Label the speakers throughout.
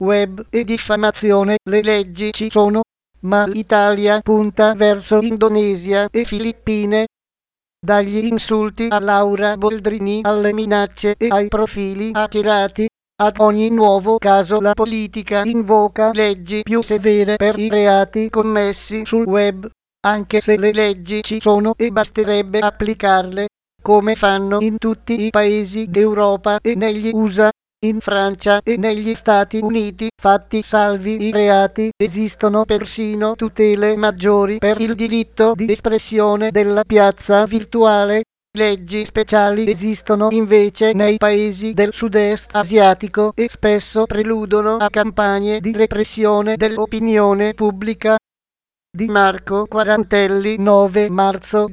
Speaker 1: web e diffamazione. Le leggi ci sono, ma l'Italia punta verso Indonesia e Filippine. Dagli insulti a Laura Boldrini alle minacce e ai profili hackerati, ad ogni nuovo caso la politica invoca leggi più severe per i reati commessi sul web, anche se le leggi ci sono e basterebbe applicarle, come fanno in tutti i paesi d'Europa e negli USA. In Francia e negli Stati Uniti, fatti salvi i reati, esistono persino tutele maggiori per il diritto di espressione della piazza virtuale. Leggi speciali esistono invece nei paesi del sud-est asiatico e spesso preludono a campagne di repressione dell'opinione pubblica. Di Marco Quarantelli, 9 marzo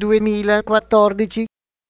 Speaker 1: 2014.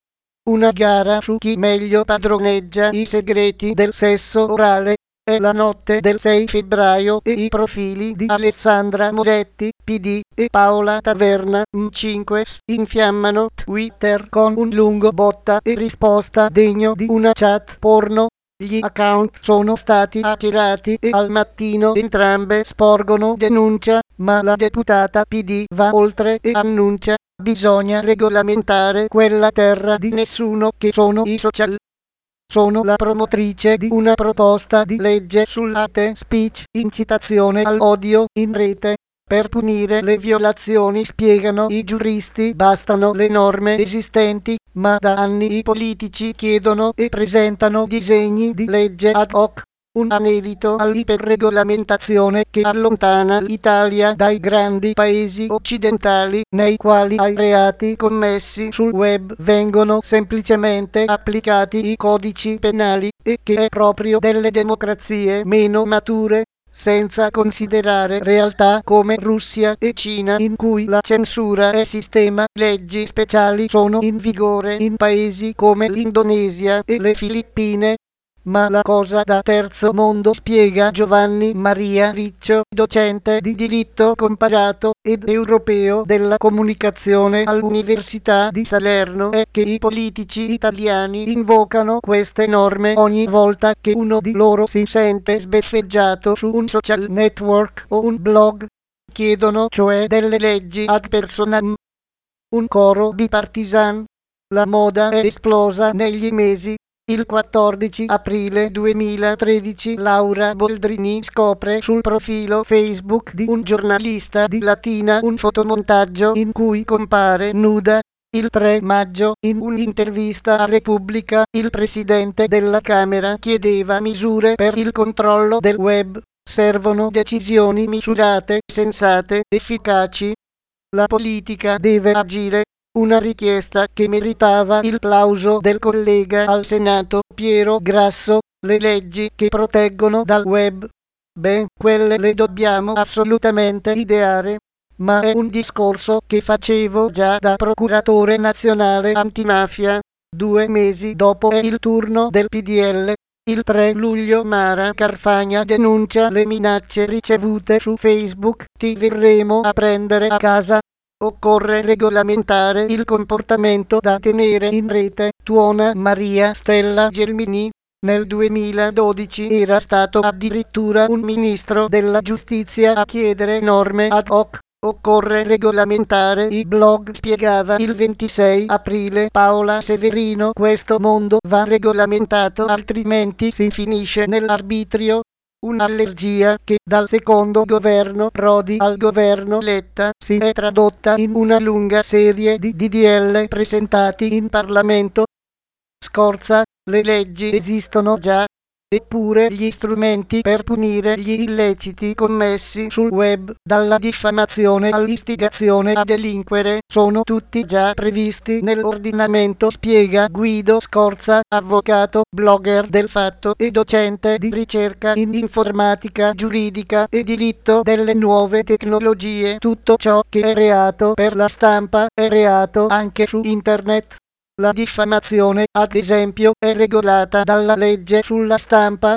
Speaker 1: Una gara su chi meglio padroneggia i segreti del sesso orale. È la notte del 6 febbraio e i profili di Alessandra Moretti, PD, e Paola Taverna, M5, infiammano Twitter con un lungo botta e risposta degno di una chat porno. Gli account sono stati hackerati e al mattino entrambe sporgono denuncia, ma la deputata PD va oltre e annuncia: bisogna regolamentare quella terra di nessuno che sono i social. Sono la promotrice di una proposta di legge sull'hate speech, incitazione all'odio in rete. Per punire le violazioni, spiegano i giuristi, bastano le norme esistenti, ma da anni i politici chiedono e presentano disegni di legge ad hoc. Un anelito all'iperregolamentazione che allontana l'Italia dai grandi paesi occidentali, nei quali ai reati commessi sul web vengono semplicemente applicati i codici penali, e che è proprio delle democrazie meno mature, senza considerare realtà come Russia e Cina, in cui la censura è sistema. Leggi speciali sono in vigore in paesi come l'Indonesia e le Filippine. Ma la cosa da terzo mondo, spiega Giovanni Maria Riccio, docente di diritto comparato ed europeo della comunicazione all'Università di Salerno, è che i politici italiani invocano queste norme ogni volta che uno di loro si sente sbeffeggiato su un social network o un blog. Chiedono cioè delle leggi ad personam. Un coro bipartisan. La moda è esplosa negli mesi. Il 14 aprile 2013 Laura Boldrini scopre sul profilo Facebook di un giornalista di Latina un fotomontaggio in cui compare nuda. Il 3 maggio, in un'intervista a Repubblica, il presidente della Camera chiedeva misure per il controllo del web. Servono decisioni misurate, sensate, efficaci. La politica deve agire. Una richiesta che meritava il plauso del collega al Senato Piero Grasso. Le leggi che proteggono dal web, beh, quelle le dobbiamo assolutamente ideare. Ma è un discorso che facevo già da procuratore nazionale antimafia. 2 mesi dopo è il turno del PDL. Il 3 luglio Mara Carfagna denuncia le minacce ricevute su Facebook. Ti verremo a prendere a casa. Occorre regolamentare il comportamento da tenere in rete, tuona Maria Stella Gelmini. Nel 2012 era stato addirittura un ministro della giustizia a chiedere norme ad hoc. Occorre regolamentare i blog, spiegava il 26 aprile Paola Severino. Questo mondo va regolamentato, altrimenti si finisce nell'arbitrio. Un'allergia che dal secondo governo Prodi al governo Letta si è tradotta in una lunga serie di DDL presentati in Parlamento. Scorza, le leggi esistono già, eppure gli strumenti per punire gli illeciti commessi sul web, dalla diffamazione all'istigazione a delinquere, sono tutti già previsti nell'ordinamento, spiega Guido Scorza, avvocato, blogger del Fatto e docente di ricerca in informatica giuridica e diritto delle nuove tecnologie. Tutto ciò che è reato per la stampa è reato anche su internet. La diffamazione, ad esempio, è regolata dalla legge sulla stampa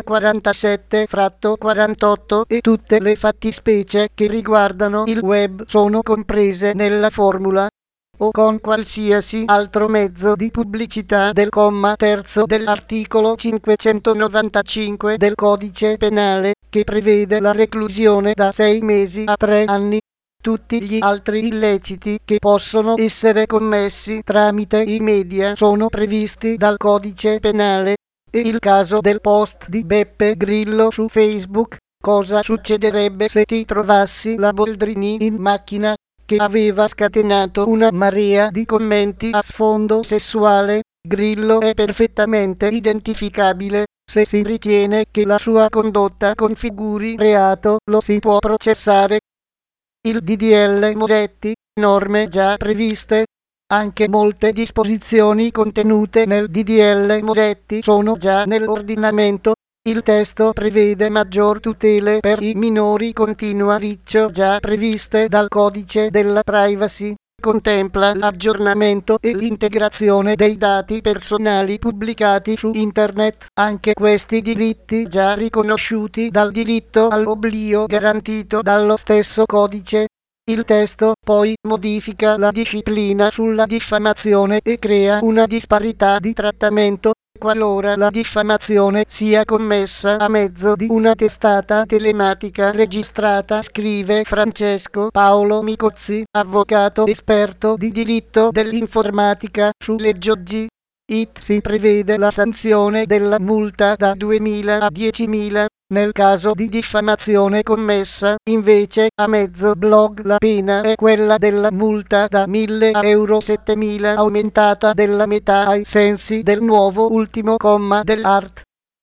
Speaker 1: 47/48 e tutte le fattispecie che riguardano il web sono comprese nella formula. o con qualsiasi altro mezzo di pubblicità del comma terzo dell'articolo 595 del Codice Penale, che prevede la reclusione da 6 mesi a 3 anni. Tutti gli altri illeciti che possono essere commessi tramite i media sono previsti dal Codice Penale. E il caso del post di Beppe Grillo su Facebook: cosa succederebbe se ti trovassi la Boldrini in macchina, che aveva scatenato una marea di commenti a sfondo sessuale. Grillo è perfettamente identificabile. Se si ritiene che la sua condotta configuri reato, lo si può processare. Il DDL Moretti, norme già previste. Anche molte disposizioni contenute nel DDL Moretti sono già nell'ordinamento. Il testo prevede maggior tutele per i minori continua riccio già previste dal Codice della Privacy. Contempla l'aggiornamento e l'integrazione dei dati personali pubblicati su Internet, anche questi diritti già riconosciuti dal diritto all'oblio garantito dallo stesso codice. Il testo poi modifica la disciplina sulla diffamazione e crea una disparità di trattamento qualora la diffamazione sia commessa a mezzo di una testata telematica registrata, scrive Francesco Paolo Micozzi, avvocato esperto di diritto dell'informatica su Leggoggi. Si prevede la sanzione della multa da 2.000 a 10.000. Nel caso di diffamazione commessa, invece, a mezzo blog, la pena è quella della multa da 1.000 a euro 7.000, aumentata della metà ai sensi del nuovo ultimo comma dell'art.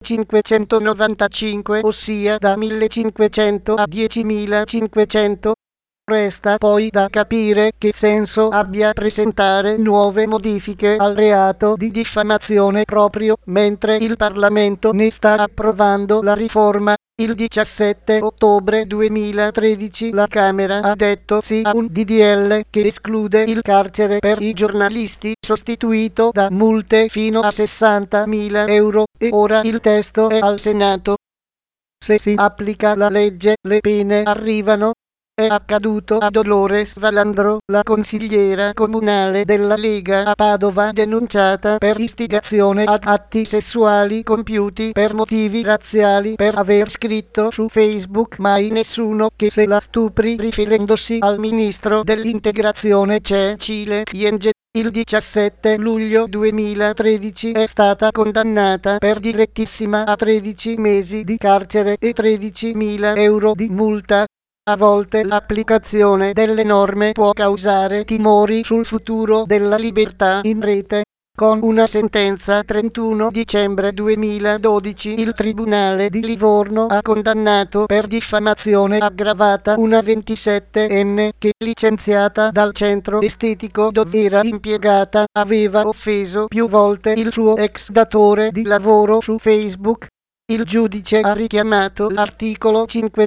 Speaker 1: 595, ossia da 1.500 a 10.500. Resta poi da capire che senso abbia presentare nuove modifiche al reato di diffamazione proprio mentre il Parlamento ne sta approvando la riforma. Il 17 ottobre 2013 la Camera ha detto sì a un DDL che esclude il carcere per i giornalisti, sostituito da multe fino a 60.000 euro, e ora il testo è al Senato. Se si applica la legge, le pene arrivano. È accaduto a Dolores Valandro, la consigliera comunale della Lega a Padova, denunciata per istigazione ad atti sessuali compiuti per motivi razziali per aver scritto su Facebook "mai nessuno che se la stupri", riferendosi al ministro dell'integrazione Cecile Kyenge. Il 17 luglio 2013 è stata condannata per direttissima a 13 mesi di carcere e 13.000 euro di multa. A volte l'applicazione delle norme può causare timori sul futuro della libertà in rete. Con una sentenza 31 dicembre 2012 il Tribunale di Livorno ha condannato per diffamazione aggravata una 27enne che, licenziata dal centro estetico dove era impiegata, aveva offeso più volte il suo ex datore di lavoro su Facebook. Il giudice ha richiamato l'articolo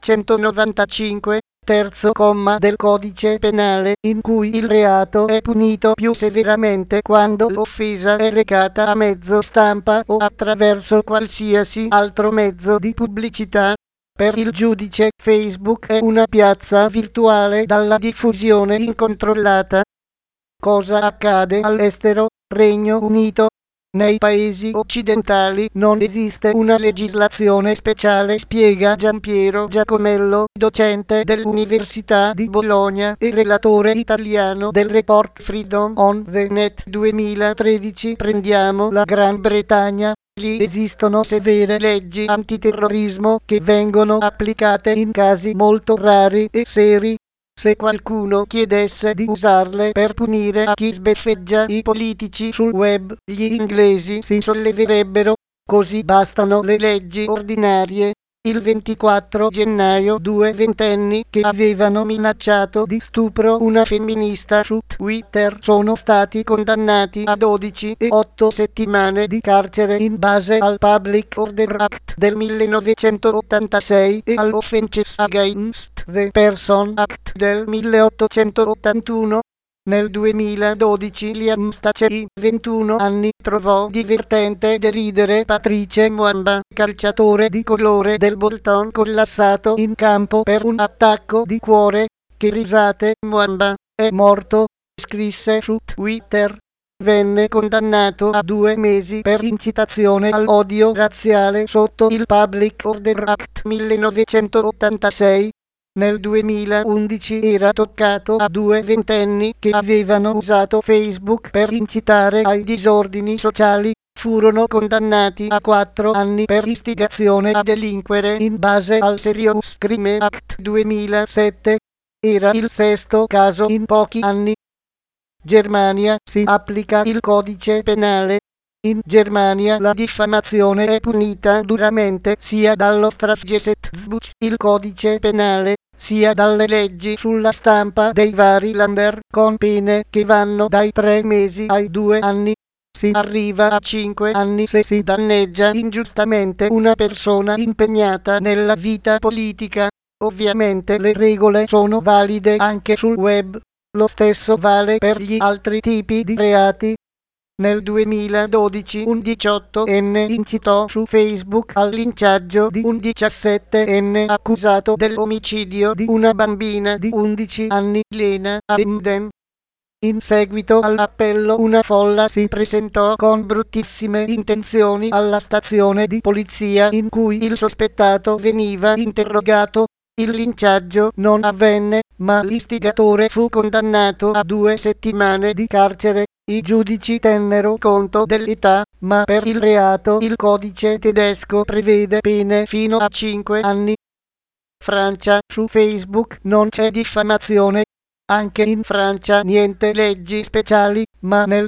Speaker 1: 595, terzo comma del Codice Penale, in cui il reato è punito più severamente quando l'offesa è recata a mezzo stampa o attraverso qualsiasi altro mezzo di pubblicità. Per il giudice, Facebook è una piazza virtuale dalla diffusione incontrollata. Cosa accade all'estero? Regno Unito. Nei paesi occidentali non esiste una legislazione speciale, spiega Giampiero Giacomello, docente dell'Università di Bologna e relatore italiano del report Freedom on the Net 2013. Prendiamo la Gran Bretagna. Lì esistono severe leggi antiterrorismo che vengono applicate in casi molto rari e seri. Se qualcuno chiedesse di usarle per punire a chi sbeffeggia i politici sul web, gli inglesi si solleverebbero. Così bastano le leggi ordinarie. Il 24 gennaio 2 ventenni che avevano minacciato di stupro una femminista su Twitter sono stati condannati a 12 e 8 settimane di carcere in base al Public Order Act del 1986 e all'Offenses Against the Person Act del 1881. Nel 2012 Liam Stacey, 21 anni, trovò divertente deridere Patrice Muamba, calciatore di colore del Bolton collassato in campo per un attacco di cuore. Che risate, Muamba è morto. scrisse su Twitter. Venne condannato a 2 mesi per incitazione all'odio razziale sotto il Public Order Act 1986. Nel 2011 era toccato a 2 ventenni che avevano usato Facebook per incitare ai disordini sociali. Furono condannati a 4 anni per istigazione a delinquere in base al Serious Crime Act 2007. Era il 6º caso in pochi anni. Germania si applica il codice penale. In Germania la diffamazione è punita duramente sia dallo Strafgesetzbuch, il codice penale, sia dalle leggi sulla stampa dei vari Länder, con pene che vanno dai 3 mesi ai 2 anni. Si arriva a 5 anni se si danneggia ingiustamente una persona impegnata nella vita politica. Ovviamente le regole sono valide anche sul web. Lo stesso vale per gli altri tipi di reati. Nel 2012 un 18enne incitò su Facebook al linciaggio di un 17enne accusato dell'omicidio di una bambina di 11 anni, Lena Emden. In seguito all'appello una folla si presentò con bruttissime intenzioni alla stazione di polizia in cui il sospettato veniva interrogato. Il linciaggio non avvenne, ma l'istigatore fu condannato a 2 settimane di carcere. I giudici tennero conto dell'età, ma per il reato il codice tedesco prevede pene fino a 5 anni. Francia, su Facebook non c'è diffamazione. Anche in Francia niente leggi speciali, ma nel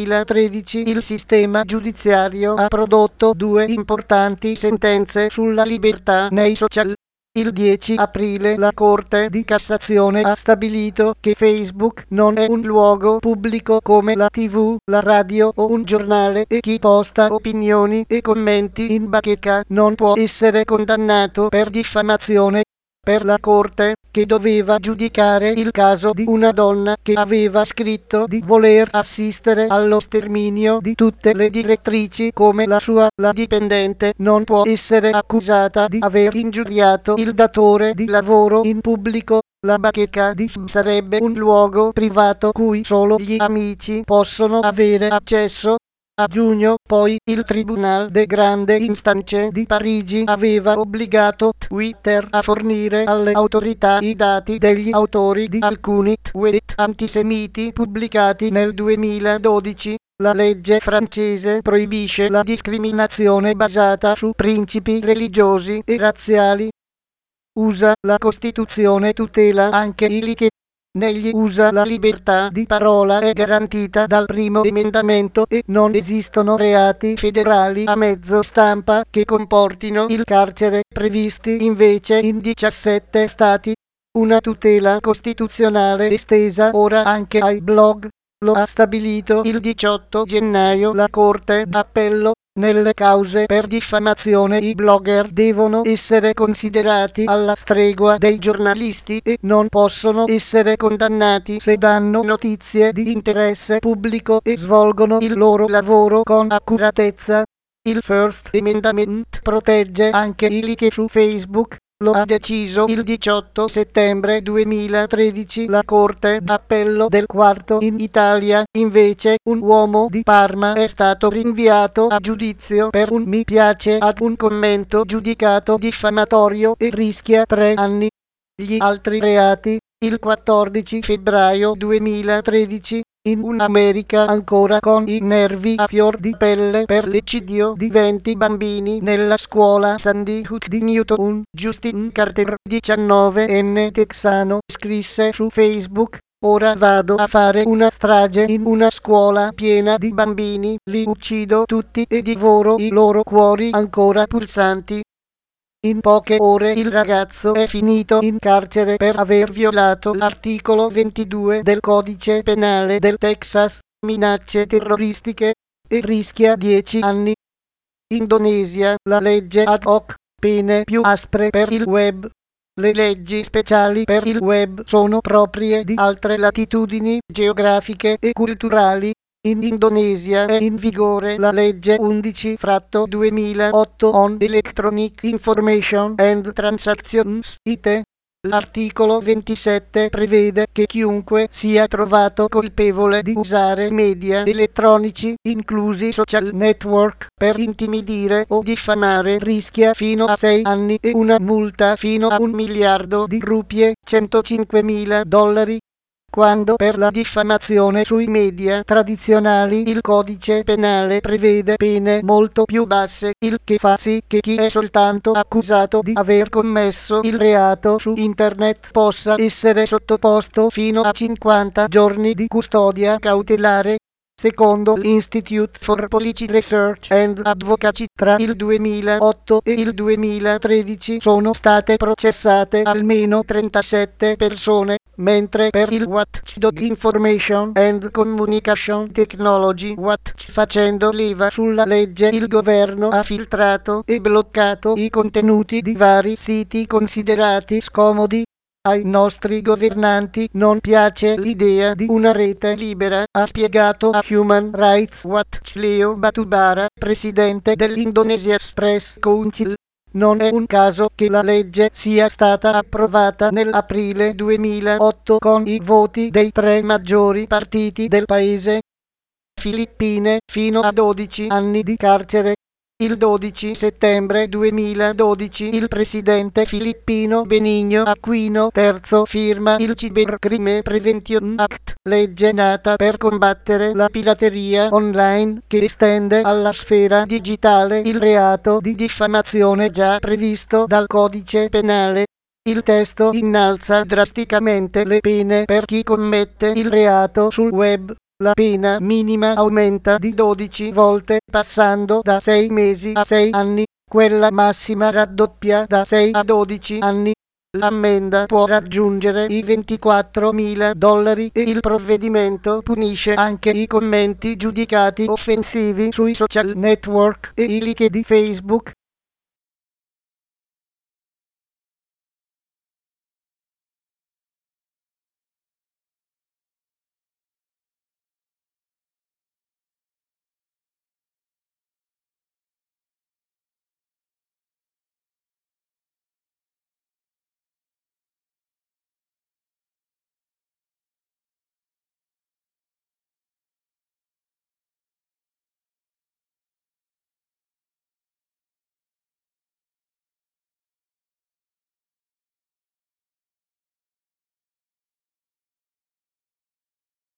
Speaker 1: 2013 il sistema giudiziario ha prodotto 2 importanti sentenze sulla libertà nei social. Il 10 aprile la Corte di Cassazione ha stabilito che Facebook non è un luogo pubblico come la TV, la radio o un giornale e chi posta opinioni e commenti in bacheca non può essere condannato per diffamazione. Per la Corte, che doveva giudicare il caso di una donna che aveva scritto di voler assistere allo sterminio di tutte le direttrici come la sua, la dipendente non può essere accusata di aver ingiuriato il datore di lavoro in pubblico. La bacheca di sarebbe un luogo privato cui solo gli amici possono avere accesso. A giugno, poi, il Tribunal de Grande Instance di Parigi aveva obbligato Twitter a fornire alle autorità i dati degli autori di alcuni tweet antisemiti pubblicati nel 2012. La legge francese proibisce la discriminazione basata su principi religiosi e razziali. USA, la Costituzione tutela anche i che negli USA la libertà di parola è garantita dal primo emendamento e non esistono reati federali a mezzo stampa che comportino il carcere, previsti invece in 17 stati. Una tutela costituzionale estesa ora anche ai blog. Lo ha stabilito il 18 gennaio la Corte d'Appello. Nelle cause per diffamazione i blogger devono essere considerati alla stregua dei giornalisti e non possono essere condannati se danno notizie di interesse pubblico e svolgono il loro lavoro con accuratezza. Il First Amendment protegge anche i leak su Facebook. Lo ha deciso il 18 settembre 2013 la Corte d'Appello del Quarto in Italia. Invece, un uomo di Parma è stato rinviato a giudizio per un mi piace ad un commento giudicato diffamatorio e rischia 3 anni. Gli altri reati. Il 14 febbraio 2013. In un'America ancora con i nervi a fior di pelle per l'eccidio di 20 bambini nella scuola Sandy Hook di Newton, Justin Carter, 19enne texano, scrisse su Facebook: ora vado a fare una strage in una scuola piena di bambini, li uccido tutti e divoro i loro cuori ancora pulsanti. In poche ore il ragazzo è finito in carcere per aver violato l'articolo 22 del codice penale del Texas, minacce terroristiche, e rischia 10 anni. Indonesia, la legge ad hoc, pene più aspre per il web. Le leggi speciali per il web sono proprie di altre latitudini geografiche e culturali. In Indonesia è in vigore la legge 11/2008 on Electronic Information and Transactions (IT). L'articolo 27 prevede che chiunque sia trovato colpevole di usare media elettronici, inclusi social network, per intimidire o diffamare rischia fino a 6 anni e una multa fino a 1 miliardo di rupie, $105.000. Quando per la diffamazione sui media tradizionali il codice penale prevede pene molto più basse, il che fa sì che chi è soltanto accusato di aver commesso il reato su internet possa essere sottoposto fino a 50 giorni di custodia cautelare. Secondo l'Institute for Policy Research and Advocacy, tra il 2008 e il 2013 sono state processate almeno 37 persone, mentre per il Watchdog Information and Communication Technology Watch, facendo leva sulla legge, il governo ha filtrato e bloccato i contenuti di vari siti considerati scomodi. Ai nostri governanti non piace l'idea di una rete libera, ha spiegato a Human Rights Watch Leo Batubara, presidente dell'Indonesia Press Council. Non è un caso che la legge sia stata approvata nell'aprile 2008 con i voti dei 3 maggiori partiti del paese. Filippine, fino a 12 anni di carcere. Il 12 settembre 2012 il presidente filippino Benigno Aquino III firma il Cybercrime Prevention Act, legge nata per combattere la pirateria online, che estende alla sfera digitale il reato di diffamazione già previsto dal codice penale. Il testo innalza drasticamente le pene per chi commette il reato sul web. La pena minima aumenta di 12 volte, passando da 6 mesi a 6 anni, quella massima raddoppia da 6 a 12 anni. L'ammenda può raggiungere i $24.000 e il provvedimento punisce anche i commenti giudicati offensivi sui social network e i like di Facebook.